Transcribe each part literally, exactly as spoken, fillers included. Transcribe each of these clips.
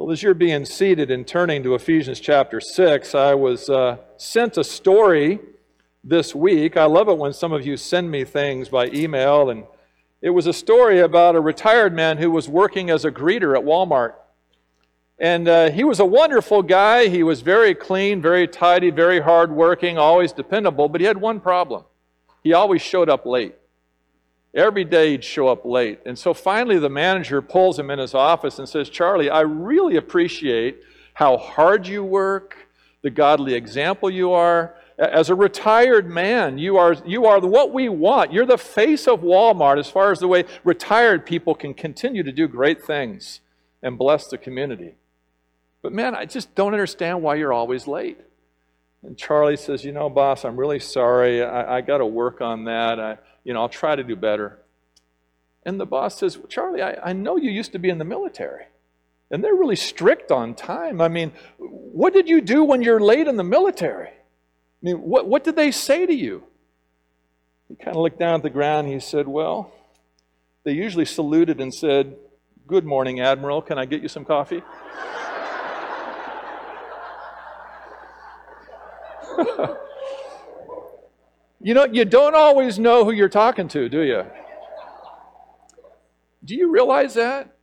Well, as you're being seated and turning to Ephesians chapter six, I was uh, sent a story this week. I love it when some of you send me things by email, and it was a story about a retired man who was working as a greeter at Walmart. And uh, he was a wonderful guy. He was very clean, very tidy, very hardworking, always dependable, but he had one problem. He always showed up late. Every day he'd show up late. And so finally the manager pulls him in his office and says, "Charlie, I really appreciate how hard you work, the godly example you are. As a retired man, you are, you are what we want. You're the face of Walmart as far as the way retired people can continue to do great things and bless the community. But man, I just don't understand why you're always late." And Charlie says, "You know, boss, I'm really sorry. I, I got to work on that. I, you know, I'll try to do better." And the boss says, "Charlie, I, I know you used to be in the military, and they're really strict on time. I mean, what did you do when you're late in the military? I mean, what, what did they say to you?" He kind of looked down at the ground and he said, "Well, they usually saluted and said, 'Good morning, Admiral. Can I get you some coffee?'" You know, you don't always know who you're talking to, do you? Do you realize that?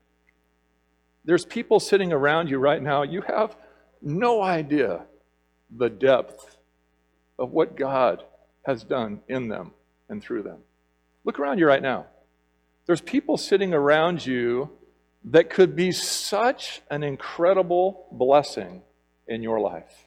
There's people sitting around you right now. You have no idea the depth of what God has done in them and through them. Look around you right now. There's people sitting around you that could be such an incredible blessing in your life.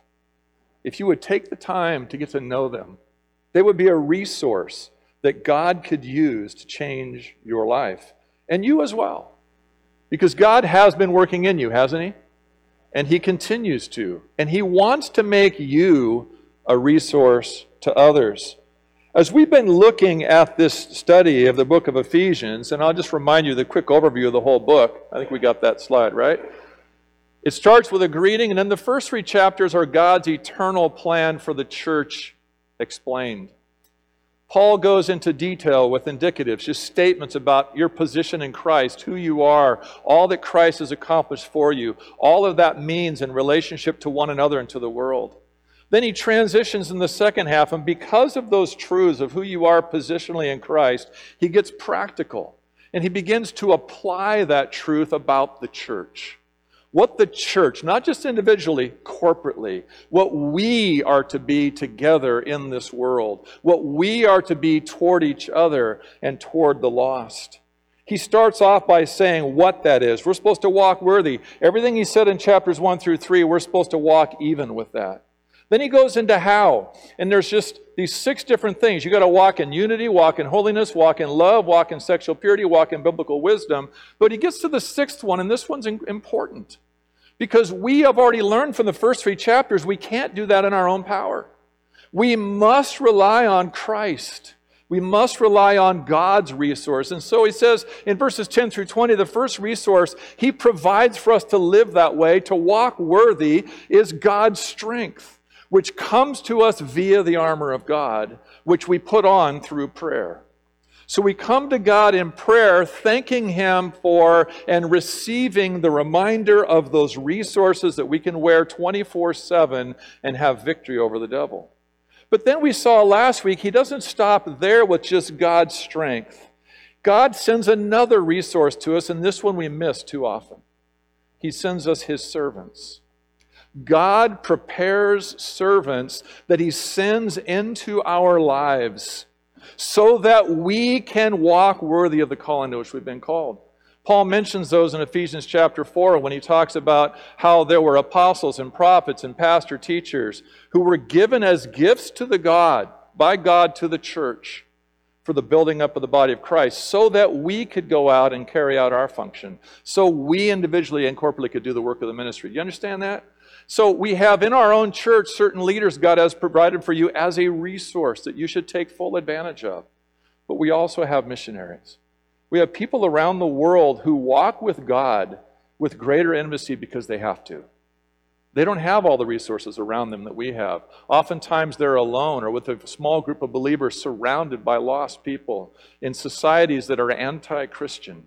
If you would take the time to get to know them, they would be a resource that God could use to change your life. And you as well. Because God has been working in you, hasn't He? And He continues to. And He wants to make you a resource to others. As we've been looking at this study of the book of Ephesians, and I'll just remind you the quick overview of the whole book. I think we got that slide, right? It starts with a greeting, and then the first three chapters are God's eternal plan for the church explained. Paul goes into detail with indicatives, just statements about your position in Christ, who you are, all that Christ has accomplished for you, all of that means in relationship to one another and to the world. Then he transitions in the second half, and because of those truths of who you are positionally in Christ, he gets practical, and he begins to apply that truth about the church. What the church, not just individually, corporately, what we are to be together in this world, what we are to be toward each other and toward the lost. He starts off by saying what that is. We're supposed to walk worthy. Everything he said in chapters one through three, we're supposed to walk even with that. Then he goes into how, and there's just these six different things. You got to walk in unity, walk in holiness, walk in love, walk in sexual purity, walk in biblical wisdom. But he gets to the sixth one, and this one's important. Because we have already learned from the first three chapters, we can't do that in our own power. We must rely on Christ. We must rely on God's resource. And so he says in verses ten through twenty, the first resource he provides for us to live that way, to walk worthy, is God's strength, which comes to us via the armor of God, which we put on through prayer. So we come to God in prayer, thanking Him for and receiving the reminder of those resources that we can wear twenty-four seven and have victory over the devil. But then we saw last week, He doesn't stop there with just God's strength. God sends another resource to us, and this one we miss too often. He sends us His servants. God prepares servants that He sends into our lives so that we can walk worthy of the calling to which we've been called. Paul mentions those in Ephesians chapter four when he talks about how there were apostles and prophets and pastor teachers who were given as gifts to the God, by God to the church for the building up of the body of Christ, so that we could go out and carry out our function, so we individually and corporately could do the work of the ministry. Do you understand that? So we have in our own church certain leaders God has provided for you as a resource that you should take full advantage of. But we also have missionaries. We have people around the world who walk with God with greater intimacy because they have to. They don't have all the resources around them that we have. Oftentimes they're alone or with a small group of believers surrounded by lost people in societies that are anti-Christian.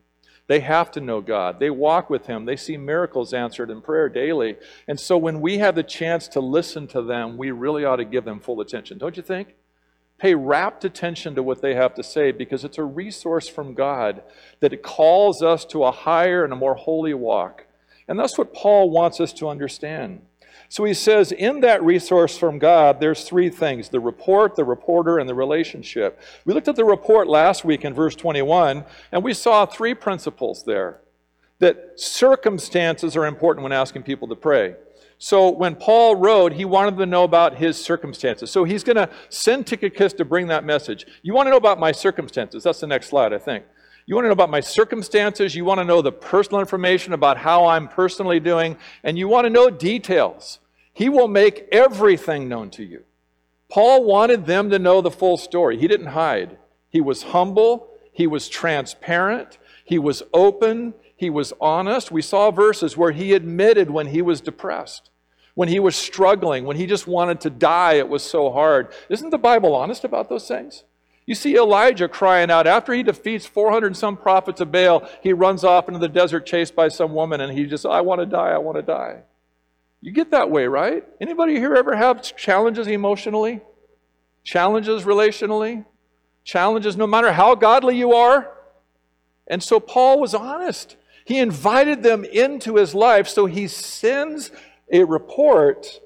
They have to know God. They walk with Him. They see miracles answered in prayer daily. And so when we have the chance to listen to them, we really ought to give them full attention, don't you think? Pay rapt attention to what they have to say, because it's a resource from God that it calls us to a higher and a more holy walk. And that's what Paul wants us to understand. So he says, in that resource from God, there's three things: the report, the reporter, and the relationship. We looked at the report last week in verse twenty-one, and we saw three principles there. That circumstances are important when asking people to pray. So when Paul wrote, he wanted them to know about his circumstances. So he's going to send Tychicus to bring that message. You want to know about my circumstances? That's the next slide, I think. You want to know about my circumstances. You want to know the personal information about how I'm personally doing. And you want to know details. He will make everything known to you. Paul wanted them to know the full story. He didn't hide. He was humble. He was transparent. He was open. He was honest. We saw verses where he admitted when he was depressed, when he was struggling, when he just wanted to die, it was so hard. Isn't the Bible honest about those things? You see Elijah crying out after he defeats four hundred and some prophets of Baal. He runs off into the desert chased by some woman, and he just, I want to die, I want to die. You get that way, right? Anybody here ever have challenges emotionally? Challenges relationally? Challenges no matter how godly you are? And so Paul was honest. He invited them into his life, so he sends a report.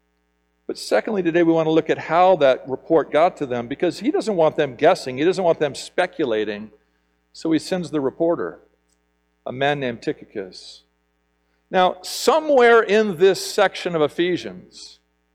But secondly, today we want to look at how that report got to them, because he doesn't want them guessing. He doesn't want them speculating. So he sends the reporter, a man named Tychicus. Now, somewhere in this section of Ephesians,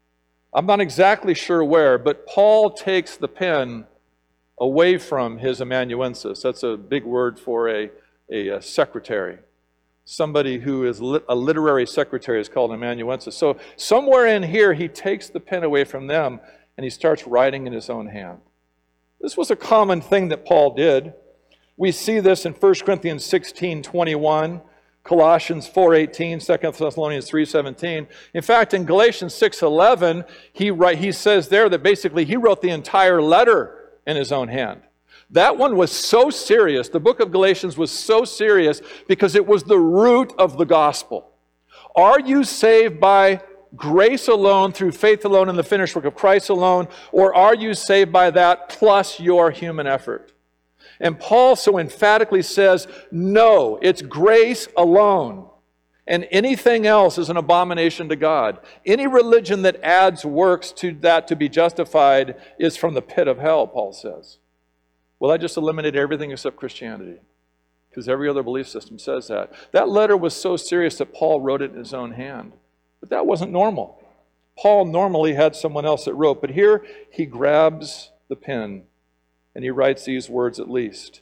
I'm not exactly sure where, but Paul takes the pen away from his amanuensis. That's a big word for a, a, a secretary. Somebody who is lit, a literary secretary is called an amanuensis. So somewhere in here, he takes the pen away from them and he starts writing in his own hand. This was a common thing that Paul did. We see this in First Corinthians sixteen twenty-one, Colossians four eighteen, Second Thessalonians three seventeen. In fact, in Galatians six eleven, he, write, he says there that basically he wrote the entire letter in his own hand. That one was so serious. The book of Galatians was so serious because it was the root of the gospel. Are you saved by grace alone, through faith alone, in the finished work of Christ alone, or are you saved by that plus your human effort? And Paul so emphatically says, no, it's grace alone. And anything else is an abomination to God. Any religion that adds works to that to be justified is from the pit of hell, Paul says. Well, I just eliminated everything except Christianity, because every other belief system says that. That letter was so serious that Paul wrote it in his own hand. But that wasn't normal. Paul normally had someone else that wrote, but here he grabs the pen and he writes these words at least.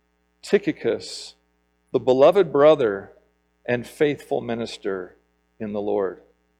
Tychicus, the beloved brother and faithful minister in the Lord.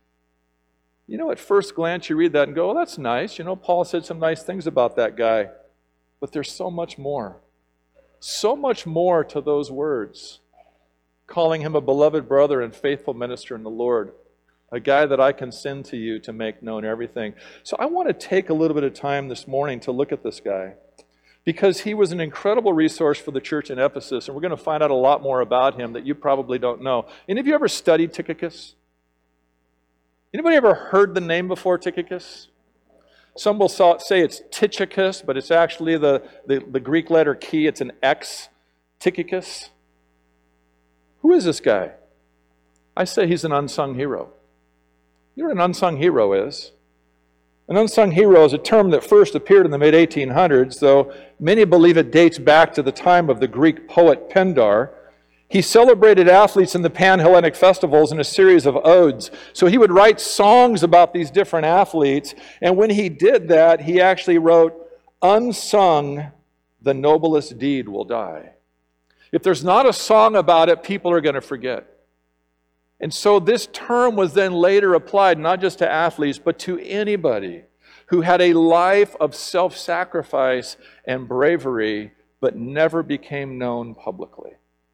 You know, at first glance you read that and go, oh, that's nice. You know, Paul said some nice things about that guy. But there's so much more. So much more to those words. Calling him a beloved brother and faithful minister in the Lord. A guy that I can send to you to make known everything. So I want to take a little bit of time this morning to look at this guy, because he was an incredible resource for the church in Ephesus, and we're going to find out a lot more about him that you probably don't know. Any of you ever studied Tychicus? Anybody ever heard the name before, Tychicus? Some will say it's Tychicus, but it's actually the, the, the Greek letter chi. It's an X, Tychicus. Who is this guy? I say he's an unsung hero. You know what an unsung hero is? An unsung hero is a term that first appeared in the mid eighteen hundreds, though many believe it dates back to the time of the Greek poet Pindar. He celebrated athletes in the Pan-Hellenic festivals in a series of odes. So he would write songs about these different athletes, and when he did that, he actually wrote, unsung, the noblest deed will die. If there's not a song about it, people are going to forget. And so this term was then later applied not just to athletes, but to anybody who had a life of self-sacrifice and bravery, but never became known publicly.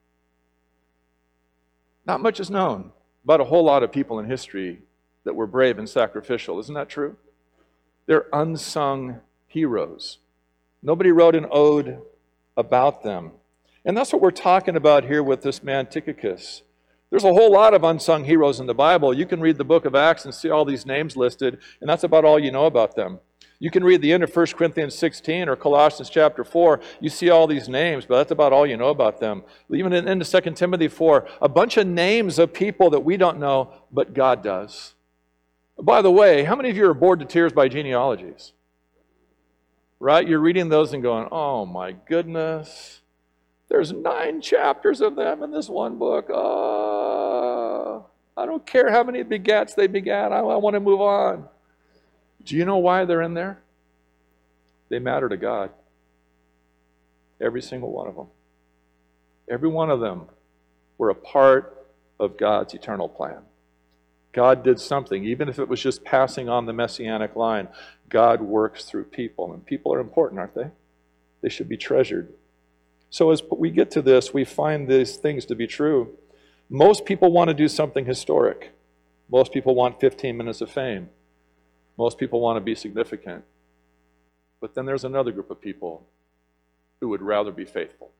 Not much is known about a whole lot of people in history that were brave and sacrificial. Isn't that true? They're unsung heroes. Nobody wrote an ode about them. And that's what we're talking about here with this man Tychicus. There's a whole lot of unsung heroes in the Bible. You can read the book of Acts and see all these names listed, and that's about all you know about them. You can read the end of First Corinthians sixteen or Colossians chapter four. You see all these names, but that's about all you know about them. Even in, into Second Timothy four, a bunch of names of people that we don't know, but God does. By the way, how many of you are bored to tears by genealogies? Right? You're reading those and going, oh my goodness. There's nine chapters of them in this one book. Oh, I don't care how many begats they begat. I, I want to move on. Do you know why they're in there? They matter to God. Every single one of them. Every one of them were a part of God's eternal plan. God did something, even if it was just passing on the messianic line. God works through people, and people are important, aren't they? They should be treasured. So as we get to this, we find these things to be true. Most people want to do something historic. Most people want fifteen minutes of fame. Most people want to be significant. But then there's another group of people who would rather be faithful.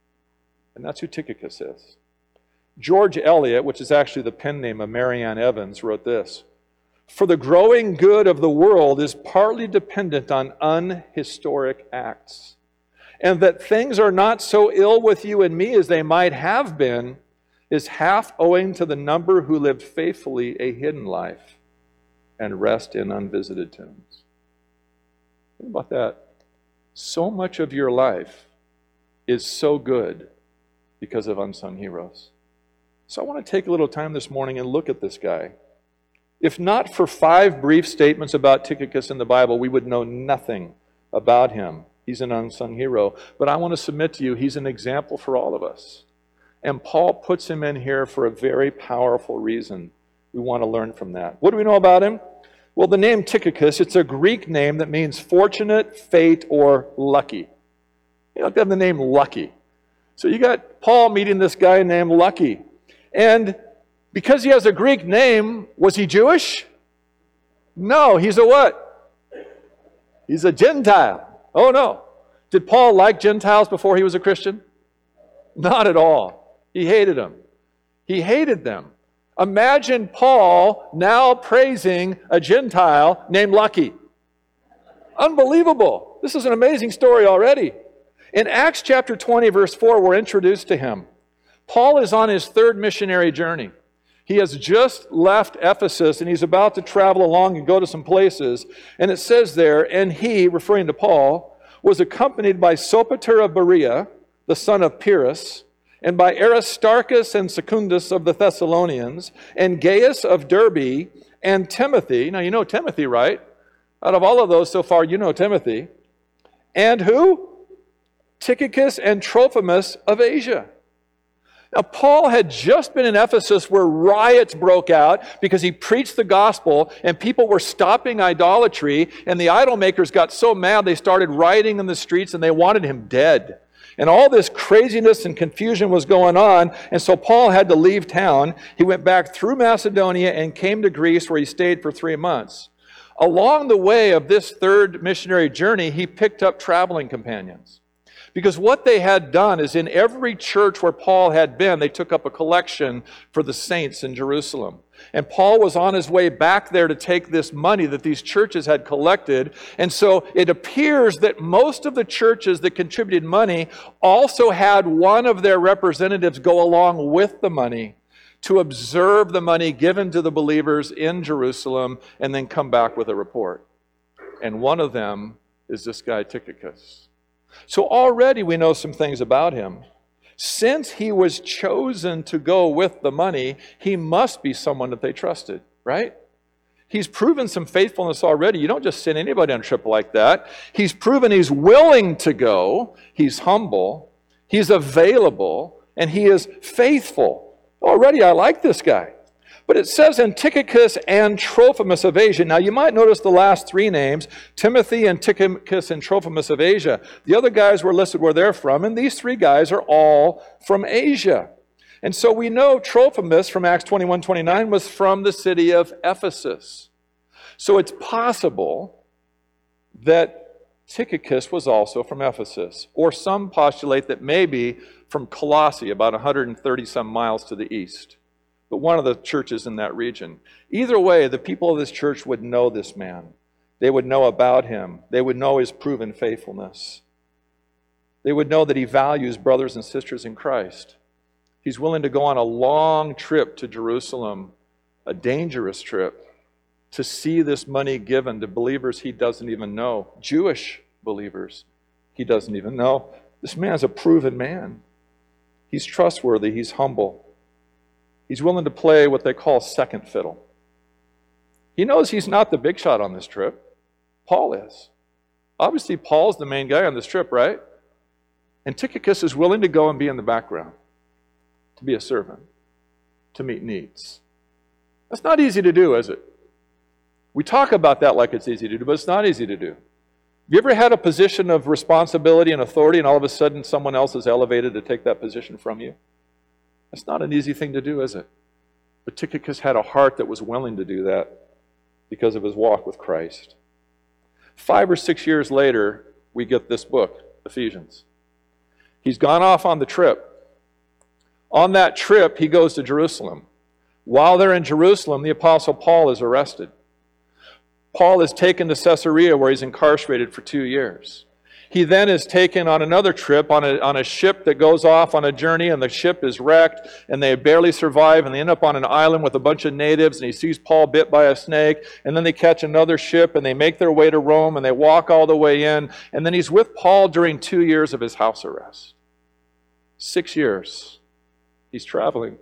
And that's who Tychicus is. George Eliot, which is actually the pen name of Marianne Evans, wrote this: "For the growing good of the world is partly dependent on unhistoric acts, and that things are not so ill with you and me as they might have been is half owing to the number who lived faithfully a hidden life and rest in unvisited tombs." Think about that. So much of your life is so good because of unsung heroes. So I want to take a little time this morning and look at this guy. If not for five brief statements about Tychicus in the Bible, we would know nothing about him. He's an unsung hero. But I want to submit to you, he's an example for all of us. And Paul puts him in here for a very powerful reason. We want to learn from that. What do we know about him? Well, the name Tychicus, it's a Greek name that means fortunate, fate, or lucky. You know, they have the name Lucky. So you got Paul meeting this guy named Lucky. And because he has a Greek name, was he Jewish? No, he's a what? He's a Gentile. Oh no. Did Paul like Gentiles before he was a Christian? Not at all. He hated them. He hated them. Imagine Paul now praising a Gentile named Lucky. Unbelievable. This is an amazing story already. In Acts chapter twenty, verse four, we're introduced to him. Paul is on his third missionary journey. He has just left Ephesus and he's about to travel along and go to some places. And it says there, and he, referring to Paul, was accompanied by Sopater of Berea, the son of Pyrrhus, and by Aristarchus and Secundus of the Thessalonians, and Gaius of Derbe, and Timothy. Now you know Timothy, right? Out of all of those so far, you know Timothy. And who? Tychicus and Trophimus of Asia. Now, Paul had just been in Ephesus where riots broke out because he preached the gospel and people were stopping idolatry, and the idol makers got so mad they started rioting in the streets and they wanted him dead. And all this craziness and confusion was going on, and so Paul had to leave town. He went back through Macedonia and came to Greece where he stayed for three months. Along the way of this third missionary journey, he picked up traveling companions. Because what they had done is in every church where Paul had been, they took up a collection for the saints in Jerusalem. And Paul was on his way back there to take this money that these churches had collected. And so it appears that most of the churches that contributed money also had one of their representatives go along with the money to observe the money given to the believers in Jerusalem and then come back with a report. And one of them is this guy Tychicus. So already we know some things about him. Since he was chosen to go with the money, he must be someone that they trusted, right? He's proven some faithfulness already. You don't just send anybody on a trip like that. He's proven he's willing to go. He's humble. He's available. And he is faithful. Already I like this guy. But it says in Tychicus and Trophimus of Asia. Now you might notice the last three names, Timothy and Tychicus and Trophimus of Asia. The other guys were listed where they're from, and these three guys are all from Asia. And so we know Trophimus from Acts twenty-one twenty-nine was from the city of Ephesus. So it's possible that Tychicus was also from Ephesus, or some postulate that maybe from Colossae, about one hundred thirty some miles to the east, but one of the churches in that region. Either way, the people of this church would know this man. They would know about him. They would know his proven faithfulness. They would know that he values brothers and sisters in Christ. He's willing to go on a long trip to Jerusalem, a dangerous trip, to see this money given to believers he doesn't even know, Jewish believers he doesn't even know. This man's a proven man. He's trustworthy. He's humble. He's willing to play what they call second fiddle. He knows he's not the big shot on this trip. Paul is. Obviously, Paul's the main guy on this trip, right? And Tychicus is willing to go and be in the background, to be a servant, to meet needs. That's not easy to do, is it? We talk about that like it's easy to do, but it's not easy to do. Have you ever had a position of responsibility and authority and all of a sudden someone else is elevated to take that position from you? That's not an easy thing to do, is it? But Tychicus had a heart that was willing to do that because of his walk with Christ. Five or six years later, we get this book, Ephesians. He's gone off on the trip. On that trip, he goes to Jerusalem. While they're in Jerusalem, the Apostle Paul is arrested. Paul is taken to Caesarea, where he's incarcerated for two years. He then is taken on another trip on a, on a ship that goes off on a journey, and the ship is wrecked, and they barely survive, and they end up on an island with a bunch of natives, and he sees Paul bit by a snake, and then they catch another ship, and they make their way to Rome, and they walk all the way in, and then he's with Paul during two years of his house arrest. Six years. He's traveling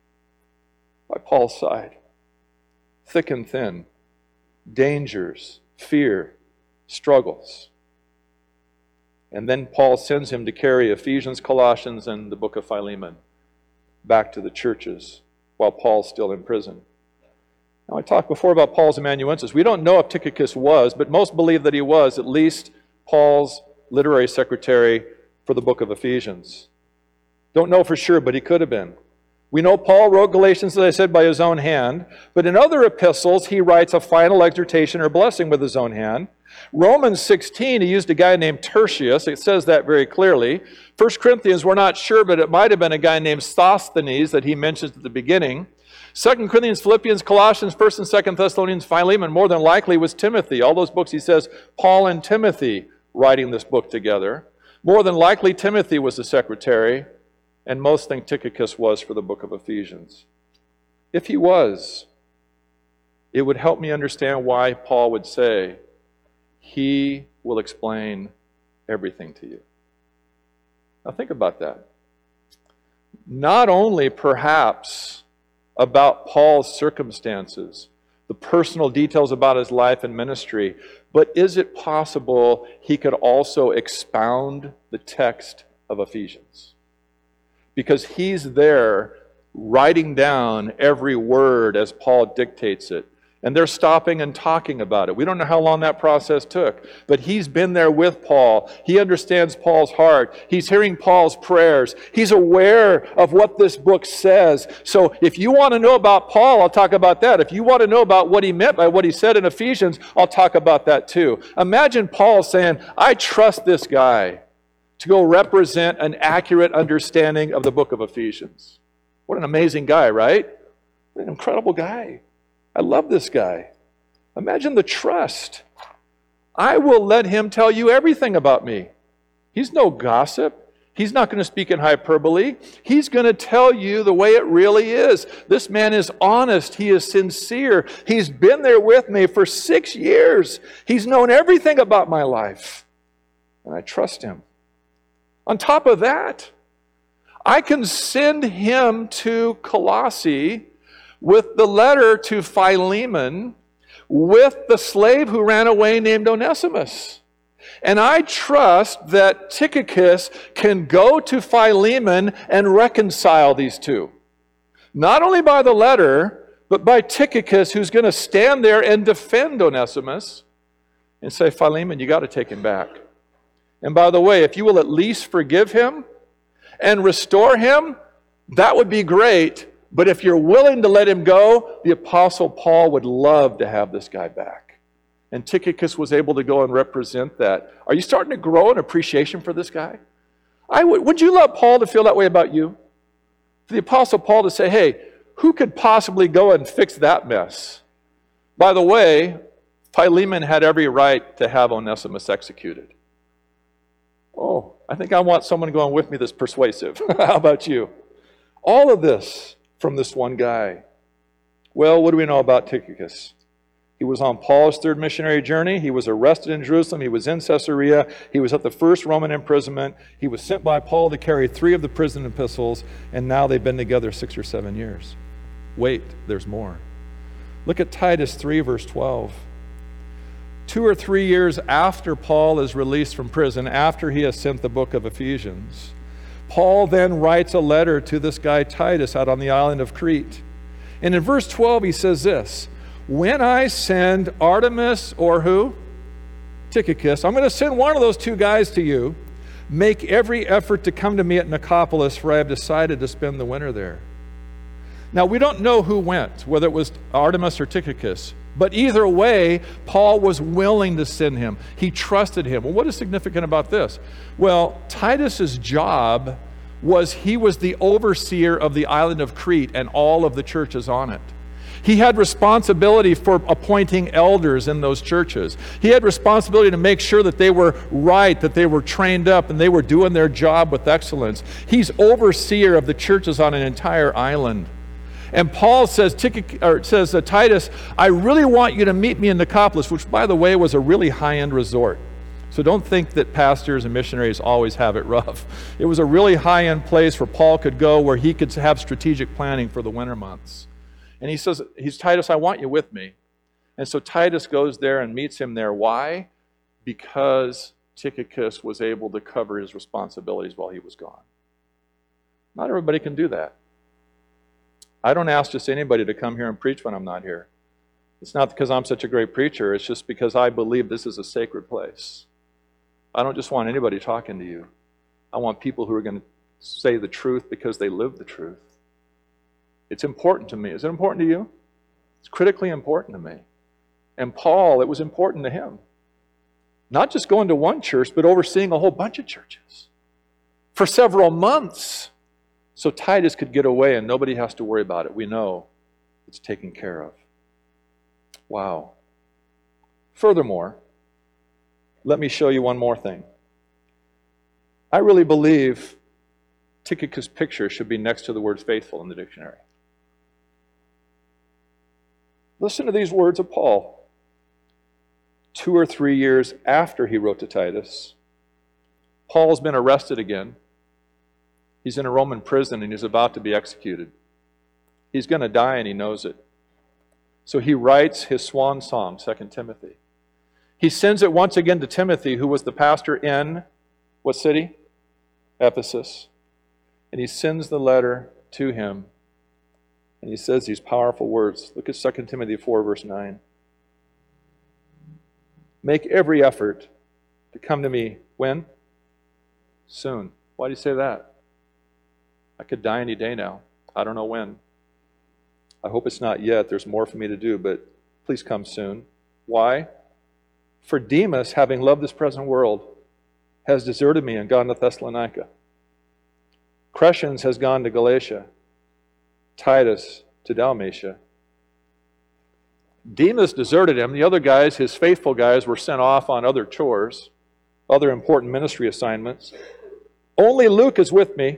by Paul's side, thick and thin. Dangers, fear, struggles. And then Paul sends him to carry Ephesians, Colossians, and the book of Philemon back to the churches while Paul's still in prison. Now, I talked before about Paul's amanuensis. We don't know if Tychicus was, but most believe that he was at least Paul's literary secretary for the book of Ephesians. Don't know for sure, but he could have been. We know Paul wrote Galatians, as I said, by his own hand, but in other epistles, he writes a final exhortation or blessing with his own hand. Romans sixteen, he used a guy named Tertius. It says that very clearly. First Corinthians, we're not sure, but it might have been a guy named Sosthenes that he mentions at the beginning. Second Corinthians, Philippians, Colossians, First and Second Thessalonians, Philemon, more than likely was Timothy. All those books, he says, Paul and Timothy writing this book together. More than likely, Timothy was the secretary. And most think Tychicus was for the book of Ephesians. If he was, it would help me understand why Paul would say, he will explain everything to you. Now think about that. Not only perhaps about Paul's circumstances, the personal details about his life and ministry, but is it possible he could also expound the text of Ephesians? Because he's there writing down every word as Paul dictates it. And they're stopping and talking about it. We don't know how long that process took. But he's been there with Paul. He understands Paul's heart. He's hearing Paul's prayers. He's aware of what this book says. So if you want to know about Paul, I'll talk about that. If you want to know about what he meant by what he said in Ephesians, I'll talk about that too. Imagine Paul saying, I trust this guy to go represent an accurate understanding of the book of Ephesians. What an amazing guy, right? What an incredible guy. I love this guy. Imagine the trust. I will let him tell you everything about me. He's no gossip. He's not going to speak in hyperbole. He's going to tell you the way it really is. This man is honest. He is sincere. He's been there with me for six years. He's known everything about my life. And I trust him. On top of that, I can send him to Colossae with the letter to Philemon with the slave who ran away named Onesimus. And I trust that Tychicus can go to Philemon and reconcile these two. Not only by the letter, but by Tychicus, who's going to stand there and defend Onesimus and say, Philemon, you got to take him back. And by the way, if you will at least forgive him and restore him, that would be great. But if you're willing to let him go, the Apostle Paul would love to have this guy back. And Tychicus was able to go and represent that. Are you starting to grow an appreciation for this guy? I would, would you love Paul to feel that way about you? For the Apostle Paul to say, hey, who could possibly go and fix that mess? By the way, Philemon had every right to have Onesimus executed. Oh, I think I want someone going with me that's persuasive. How about you? All of this from this one guy. Well, what do we know about Tychicus? He was on Paul's third missionary journey. He was arrested in Jerusalem. He was in Caesarea. He was at the first Roman imprisonment. He was sent by Paul to carry three of the prison epistles, and now they've been together six or seven years. Wait, there's more. Look at Titus three, verse twelve. Two or three years after Paul is released from prison, after he has sent the book of Ephesians, Paul then writes a letter to this guy Titus out on the island of Crete. And in verse twelve he says this, when I send Artemas or who? Tychicus. I'm going to send one of those two guys to you. Make every effort to come to me at Nicopolis, for I have decided to spend the winter there. Now, we don't know who went, whether it was Artemas or Tychicus. But either way, Paul was willing to send him. He trusted him. Well, what is significant about this? Well, Titus's job was he was the overseer of the island of Crete and all of the churches on it. He had responsibility for appointing elders in those churches. He had responsibility to make sure that they were right, that they were trained up, and they were doing their job with excellence. He's overseer of the churches on an entire island. And Paul says, or says uh, Titus, I really want you to meet me in Nicopolis, which, by the way, was a really high-end resort. So don't think that pastors and missionaries always have it rough. It was a really high-end place where Paul could go, where he could have strategic planning for the winter months. And he says, he's Titus, I want you with me. And so Titus goes there and meets him there. Why? Because Tychicus was able to cover his responsibilities while he was gone. Not everybody can do that. I don't ask just anybody to come here and preach when I'm not here. It's not because I'm such a great preacher. It's just because I believe this is a sacred place. I don't just want anybody talking to you. I want people who are going to say the truth because they live the truth. It's important to me. Is it important to you? It's critically important to me. And Paul, it was important to him. Not just going to one church, but overseeing a whole bunch of churches for several months. So Titus could get away and nobody has to worry about it. We know it's taken care of. Wow. Furthermore, let me show you one more thing. I really believe Tychicus' picture should be next to the word faithful in the dictionary. Listen to these words of Paul. Two or three years after he wrote to Titus, Paul's been arrested again. He's in a Roman prison and he's about to be executed. He's going to die and he knows it. So he writes his swan song, Second Timothy. He sends it once again to Timothy, who was the pastor in what city? Ephesus. And he sends the letter to him. And he says these powerful words. Look at Second Timothy four, verse nine. Make every effort to come to me. When? Soon. Why do you say that? I could die any day now. I don't know when. I hope it's not yet. There's more for me to do, but please come soon. Why? For Demas, having loved this present world, has deserted me and gone to Thessalonica. Crescens has gone to Galatia. Titus to Dalmatia. Demas deserted him. The other guys, his faithful guys, were sent off on other chores, other important ministry assignments. Only Luke is with me.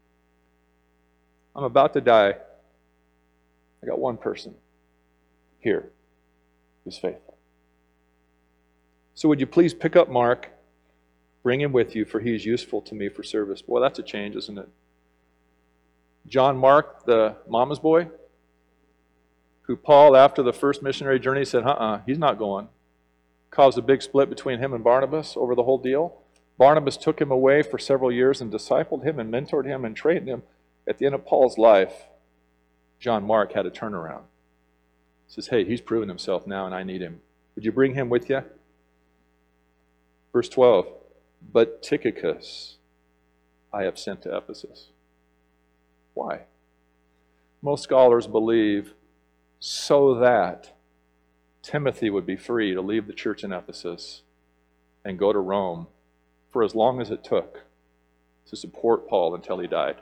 I'm about to die. I got one person here who's faithful. So would you please pick up Mark, bring him with you, for he is useful to me for service. Boy, that's a change, isn't it? John Mark, the mama's boy, who Paul, after the first missionary journey, said, uh-uh, he's not going. Caused a big split between him and Barnabas over the whole deal. Barnabas took him away for several years and discipled him and mentored him and trained him. At the end of Paul's life, John Mark had a turnaround. He says, hey, he's proven himself now and I need him. Would you bring him with you? Verse twelve, but Tychicus I have sent to Ephesus. Why? Most scholars believe so that Timothy would be free to leave the church in Ephesus and go to Rome for as long as it took to support Paul until he died.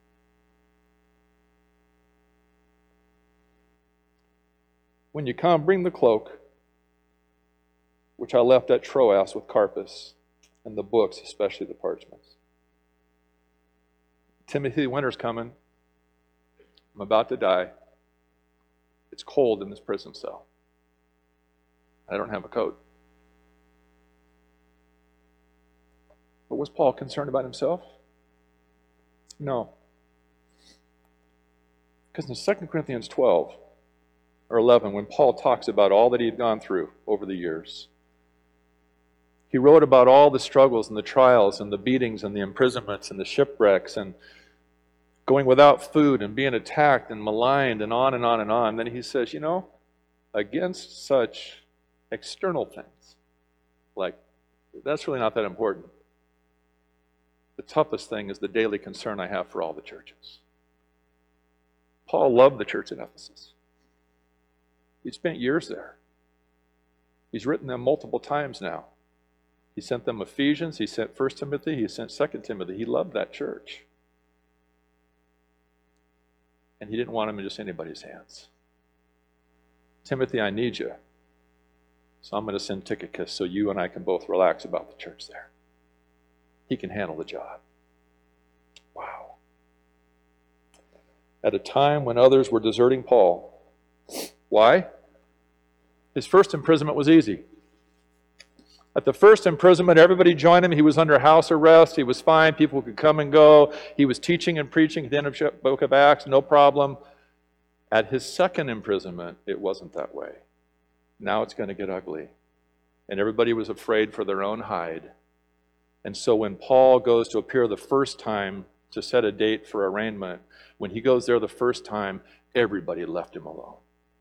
When you come, bring the cloak, which I left at Troas with Carpus, and the books, especially the parchments. Timothy, winter's coming. I'm about to die. It's cold in this prison cell. I don't have a coat. But was Paul concerned about himself? No. Because in Second Corinthians twelve, or eleven, when Paul talks about all that he had gone through over the years, he wrote about all the struggles and the trials and the beatings and the imprisonments and the shipwrecks and going without food and being attacked and maligned and on and on and on. Then he says, you know, against such external things, like, that's really not that important. The toughest thing is the daily concern I have for all the churches. Paul loved the church at Ephesus. He spent years there. He's written them multiple times now. He sent them Ephesians, he sent First Timothy, he sent Second Timothy. He loved that church. And he didn't want them in just anybody's hands. Timothy, I need you. So I'm going to send Tychicus so you and I can both relax about the church there. He can handle the job. Wow. At a time when others were deserting Paul. Why? His first imprisonment was easy. At the first imprisonment, everybody joined him. He was under house arrest. He was fine. People could come and go. He was teaching and preaching at the end of the book of Acts, no problem. At his second imprisonment, it wasn't that way. Now it's going to get ugly. And everybody was afraid for their own hide. And so when Paul goes to appear the first time to set a date for arraignment, when he goes there the first time, everybody left him alone.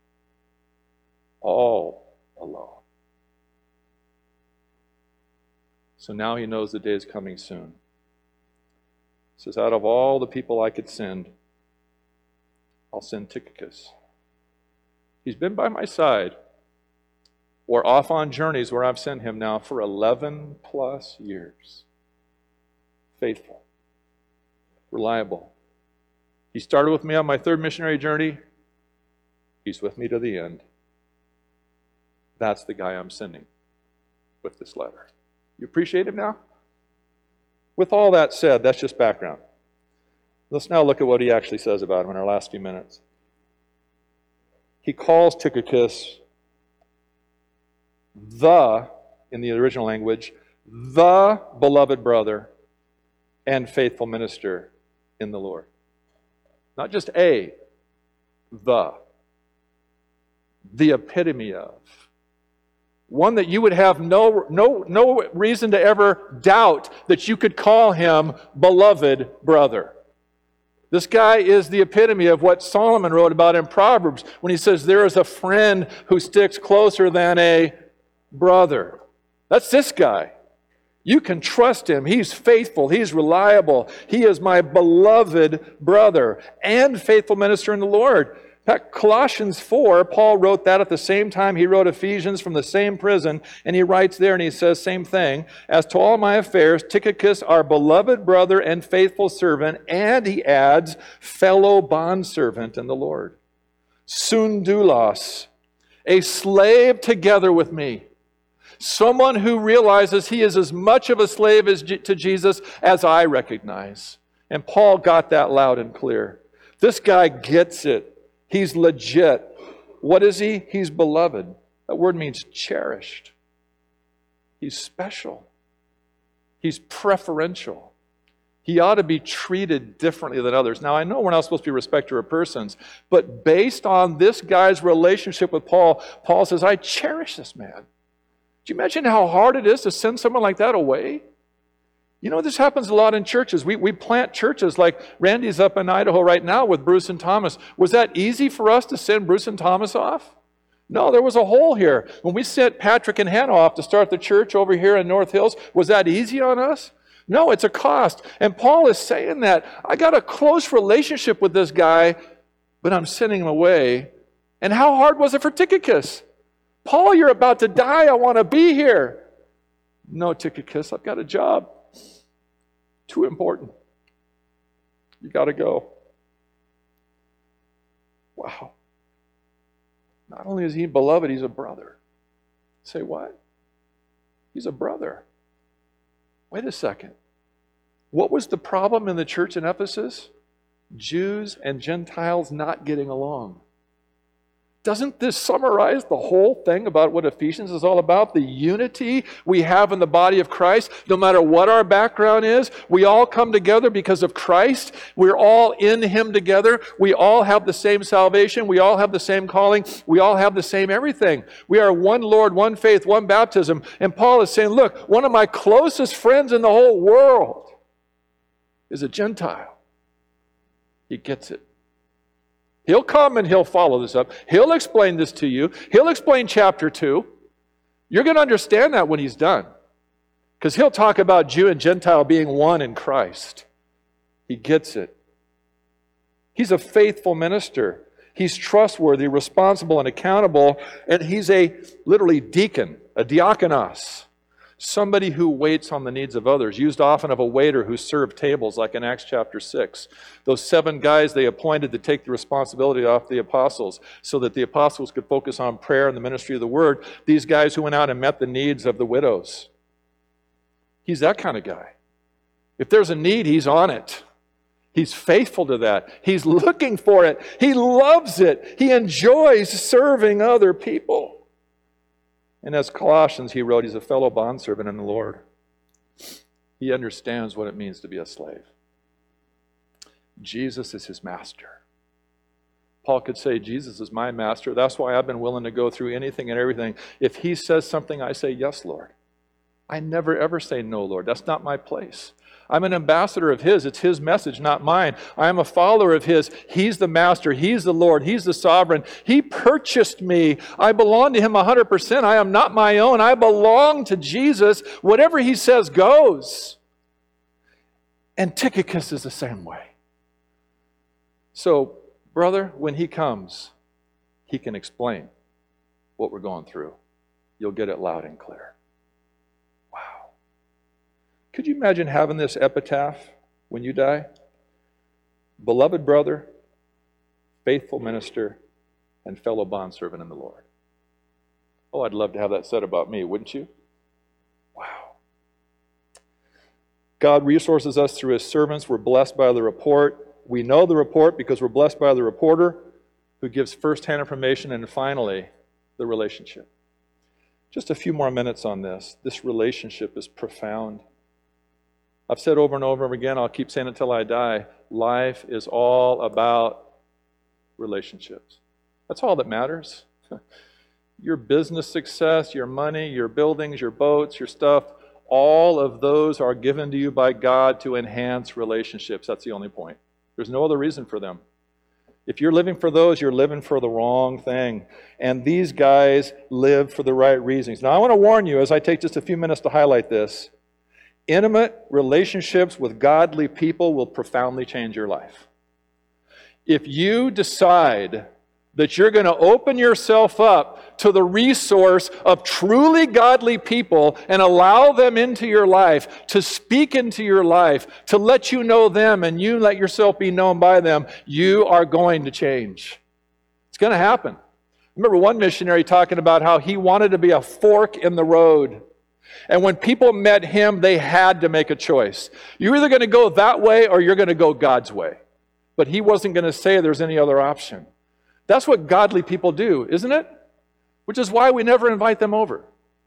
All alone. So now he knows the day is coming soon. He says, out of all the people I could send, I'll send Tychicus. He's been by my side, or off on journeys where I've sent him now for eleven plus years. Faithful. Reliable. He started with me on my third missionary journey. He's with me to the end. That's the guy I'm sending with this letter. You appreciate him now? With all that said, that's just background. Let's now look at what he actually says about him in our last few minutes. He calls Tychicus the, in the original language, the beloved brother and faithful minister in the Lord. Not just a, the. The epitome of. One that you would have no, no, no reason to ever doubt that you could call him beloved brother. This guy is the epitome of what Solomon wrote about in Proverbs when he says, there is a friend who sticks closer than a brother. That's this guy. You can trust him. He's faithful. He's reliable. He is my beloved brother and faithful minister in the Lord. In fact, Colossians four, Paul wrote that at the same time he wrote Ephesians from the same prison, and he writes there and he says, same thing, as to all my affairs, Tychicus, our beloved brother and faithful servant, and he adds, fellow bondservant in the Lord. Sundulos, a slave together with me. Someone who realizes he is as much of a slave as, to Jesus as I recognize. And Paul got that loud and clear. This guy gets it. He's legit. What is he? He's beloved. That word means cherished. He's special. He's preferential. He ought to be treated differently than others. Now, I know we're not supposed to be respecter of persons, but based on this guy's relationship with Paul, Paul says, I cherish this man. Do you imagine how hard it is to send someone like that away? You know, this happens a lot in churches. We, we plant churches like Randy's up in Idaho right now with Bruce and Thomas. Was that easy for us to send Bruce and Thomas off? No, there was a hole here. When we sent Patrick and Hannah off to start the church over here in North Hills, was that easy on us? No, it's a cost. And Paul is saying that. I got a close relationship with this guy, but I'm sending him away. And how hard was it for Tychicus? Paul, you're about to die. I want to be here. No, Tychicus, I've got a job. Too important. You got to go. Wow. Not only is he beloved, he's a brother. Say what? He's a brother. Wait a second. What was the problem in the church in Ephesus? Jews and Gentiles not getting along. Doesn't this summarize the whole thing about what Ephesians is all about? The unity we have in the body of Christ. No matter what our background is, we all come together because of Christ. We're all in Him together. We all have the same salvation. We all have the same calling. We all have the same everything. We are one Lord, one faith, one baptism. And Paul is saying, look, one of my closest friends in the whole world is a Gentile. He gets it. He'll come and he'll follow this up. He'll explain this to you. He'll explain chapter two. You're going to understand that when he's done. Because he'll talk about Jew and Gentile being one in Christ. He gets it. He's a faithful minister. He's trustworthy, responsible, and accountable. And he's a literally deacon, a diakonos. Somebody who waits on the needs of others, used often of a waiter who served tables, like in Acts chapter six. Those seven guys they appointed to take the responsibility off the apostles so that the apostles could focus on prayer and the ministry of the word. These guys who went out and met the needs of the widows. He's that kind of guy. If there's a need, he's on it. He's faithful to that. He's looking for it. He loves it. He enjoys serving other people. And as Colossians, he wrote, he's a fellow bondservant in the Lord. He understands what it means to be a slave. Jesus is his master. Paul could say, Jesus is my master. That's why I've been willing to go through anything and everything. If he says something, I say, yes, Lord. I never, ever say no, Lord. That's not my place. I'm an ambassador of his. It's his message, not mine. I am a follower of his. He's the master. He's the Lord. He's the sovereign. He purchased me. I belong to him one hundred percent. I am not my own. I belong to Jesus. Whatever he says goes. And Tychicus is the same way. So, brother, when he comes, he can explain what we're going through. You'll get it loud and clear. Could you imagine having this epitaph when you die? Beloved brother, faithful minister, and fellow bondservant in the Lord. Oh, I'd love to have that said about me, wouldn't you? Wow. God resources us through his servants. We're blessed by the report. We know the report because we're blessed by the reporter who gives firsthand information, and finally, the relationship. Just a few more minutes on this. This relationship is profound. I've said over and over again, I'll keep saying it until I die, life is all about relationships. That's all that matters. Your business success, your money, your buildings, your boats, your stuff, all of those are given to you by God to enhance relationships. That's the only point. There's no other reason for them. If you're living for those, you're living for the wrong thing. And these guys live for the right reasons. Now, I want to warn you, as I take just a few minutes to highlight this, intimate relationships with godly people will profoundly change your life. If you decide that you're going to open yourself up to the resource of truly godly people and allow them into your life, to speak into your life, to let you know them and you let yourself be known by them, you are going to change. It's going to happen. I remember one missionary talking about how he wanted to be a fork in the road. And when people met him, they had to make a choice. You're either going to go that way or you're going to go God's way. But he wasn't going to say there's any other option. That's what godly people do, isn't it? Which is why we never invite them over.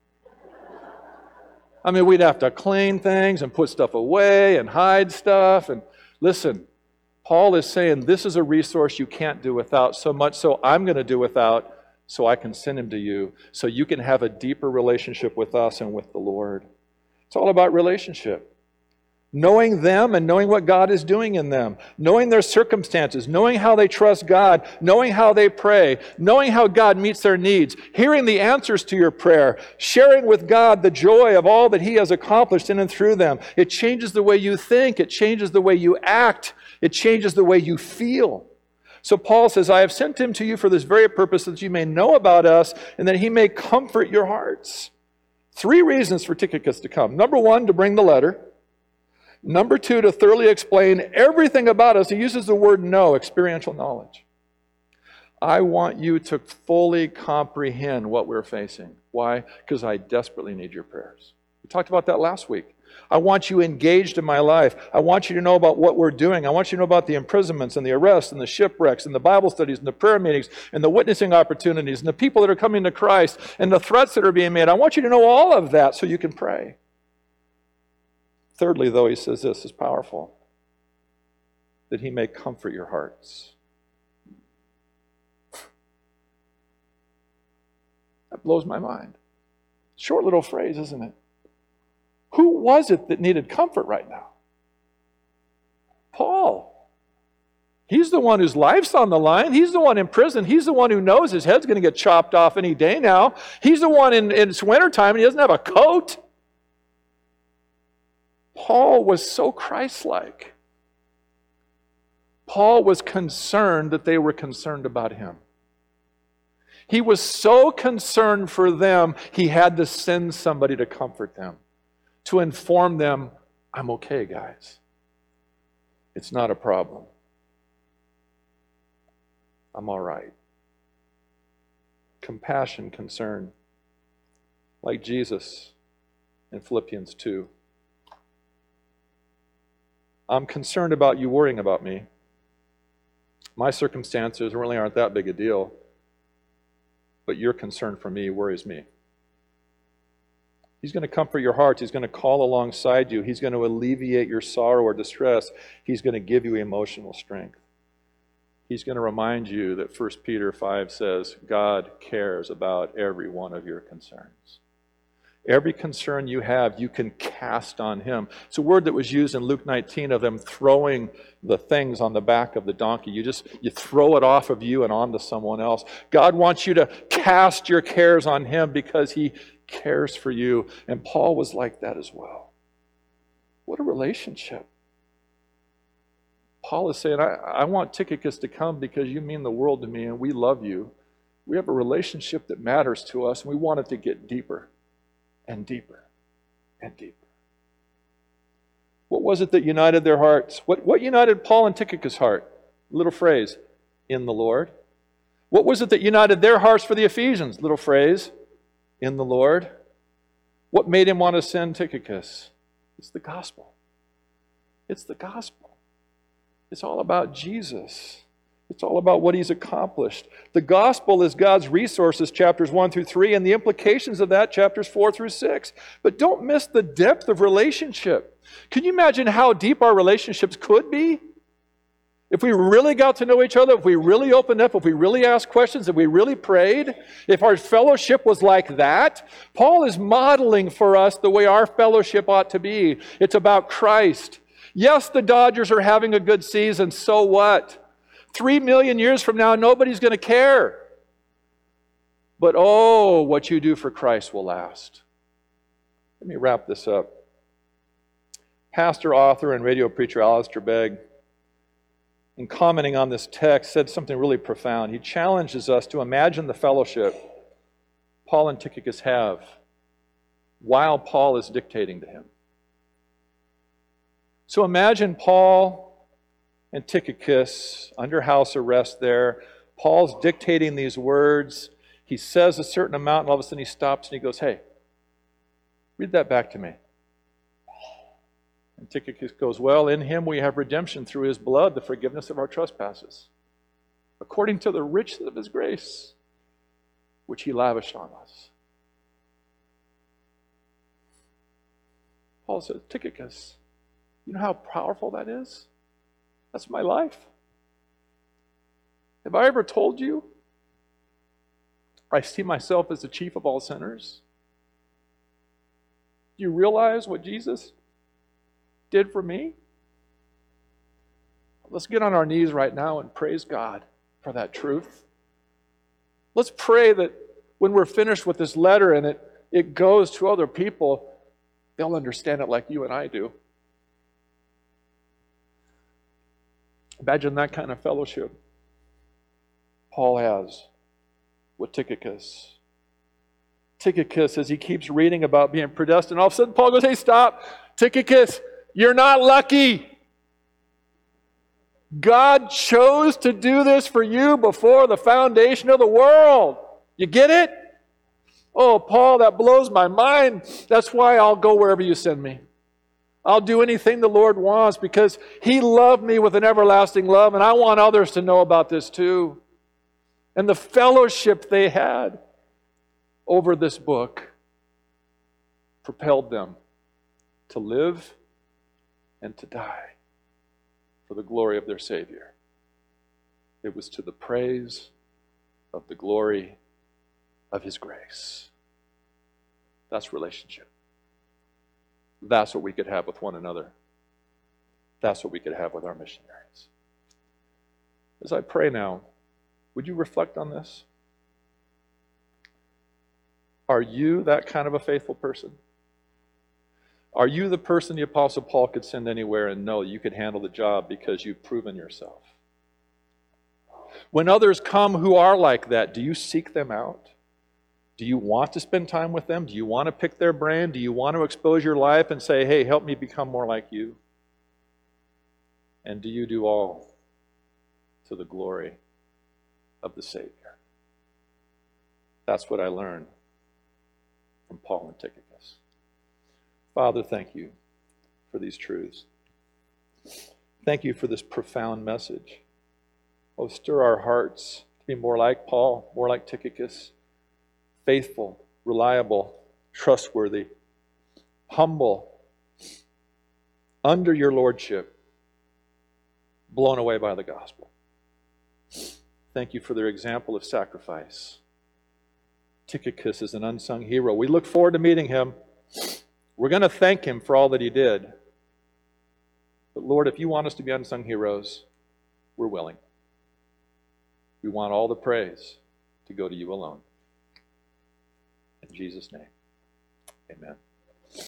I mean, we'd have to clean things and put stuff away and hide stuff. And listen, Paul is saying this is a resource you can't do without, so much so I'm going to do without, so I can send him to you, so you can have a deeper relationship with us and with the Lord. It's all about relationship. Knowing them and knowing what God is doing in them. Knowing their circumstances. Knowing how they trust God. Knowing how they pray. Knowing how God meets their needs. Hearing the answers to your prayer. Sharing with God the joy of all that he has accomplished in and through them. It changes the way you think. It changes the way you act. It changes the way you feel. So Paul says, I have sent him to you for this very purpose, that you may know about us and that he may comfort your hearts. Three reasons for Tychicus to come. Number one, to bring the letter. Number two, to thoroughly explain everything about us. He uses the word know, experiential knowledge. I want you to fully comprehend what we're facing. Why? Because I desperately need your prayers. We talked about that last week. I want you engaged in my life. I want you to know about what we're doing. I want you to know about the imprisonments and the arrests and the shipwrecks and the Bible studies and the prayer meetings and the witnessing opportunities and the people that are coming to Christ and the threats that are being made. I want you to know all of that so you can pray. Thirdly, though, he says this is powerful, that he may comfort your hearts. That blows my mind. Short little phrase, isn't it? Who was it that needed comfort right now? Paul. He's the one whose life's on the line. He's the one in prison. He's the one who knows his head's going to get chopped off any day now. He's the one in, in it's wintertime and he doesn't have a coat. Paul was so Christ-like. Paul was concerned that they were concerned about him. He was so concerned for them, he had to send somebody to comfort them, to inform them, I'm okay, guys. It's not a problem. I'm all right. Compassion, concern, like Jesus in Philippians two. I'm concerned about you worrying about me. My circumstances really aren't that big a deal, but your concern for me worries me. He's going to comfort your heart. He's going to call alongside you. He's going to alleviate your sorrow or distress. He's going to give you emotional strength. He's going to remind you that First Peter five says, God cares about every one of your concerns. Every concern you have, you can cast on him. It's a word that was used in Luke nineteen of them throwing the things on the back of the donkey. You just, you throw it off of you and onto someone else. God wants you to cast your cares on him because he cares for you. And Paul was like that as well. What a relationship. Paul is saying, I, I want Tychicus to come because you mean the world to me and we love you. We have a relationship that matters to us and we want it to get deeper and deeper and deeper. What was it that united their hearts? What, what united Paul and Tychicus' heart? Little phrase, in the Lord. What was it that united their hearts for the Ephesians? Little phrase, in the Lord. What made him want to send Tychicus? It's the gospel. It's the gospel. It's all about Jesus. It's all about what he's accomplished. The gospel is God's resources, chapters one through three, and the implications of that, chapters four through six. But don't miss the depth of relationship. Can you imagine how deep our relationships could be? If we really got to know each other, if we really opened up, if we really asked questions, if we really prayed, if our fellowship was like that, Paul is modeling for us the way our fellowship ought to be. It's about Christ. Yes, the Dodgers are having a good season, so what? Three million years from now, nobody's going to care. But oh, what you do for Christ will last. Let me wrap this up. Pastor, author, and radio preacher Alistair Begg, in commenting on this text, said something really profound. He challenges us to imagine the fellowship Paul and Tychicus have while Paul is dictating to him. So imagine Paul and Tychicus under house arrest there. Paul's dictating these words. He says a certain amount, and all of a sudden he stops and he goes, hey, read that back to me. And Tychicus goes, well, in him we have redemption through his blood, the forgiveness of our trespasses, according to the riches of his grace, which he lavished on us. Paul says, Tychicus, you know how powerful that is? That's my life. Have I ever told you I see myself as the chief of all sinners? Do you realize what Jesus did for me? Let's get on our knees right now and praise God for that truth. Let's pray that when we're finished with this letter and it, it goes to other people, they'll understand it like you and I do. Imagine that kind of fellowship. Paul has with Tychicus. Tychicus, as he keeps reading about being predestined, all of a sudden Paul goes, hey, stop. Tychicus, you're not lucky. God chose to do this for you before the foundation of the world. You get it? Oh, Paul, that blows my mind. That's why I'll go wherever you send me. I'll do anything the Lord wants because He loved me with an everlasting love, and I want others to know about this too. And the fellowship they had over this book propelled them to live and to die for the glory of their Savior. It was to the praise of the glory of His grace. That's relationship. That's what we could have with one another. That's what we could have with our missionaries. As I pray now, would you reflect on this? Are you that kind of a faithful person? Are you the person the Apostle Paul could send anywhere and know you could handle the job because you've proven yourself? When others come who are like that, do you seek them out? Do you want to spend time with them? Do you want to pick their brain? Do you want to expose your life and say, hey, help me become more like you? And do you do all to the glory of the Savior? That's what I learned from Paul and Tychicus. Father, thank you for these truths. Thank you for this profound message. Oh, stir our hearts to be more like Paul, more like Tychicus, faithful, reliable, trustworthy, humble, under your lordship, blown away by the gospel. Thank you for their example of sacrifice. Tychicus is an unsung hero. We look forward to meeting him. We're going to thank him for all that he did. But Lord, if you want us to be unsung heroes, we're willing. We want all the praise to go to you alone. In Jesus' name, amen.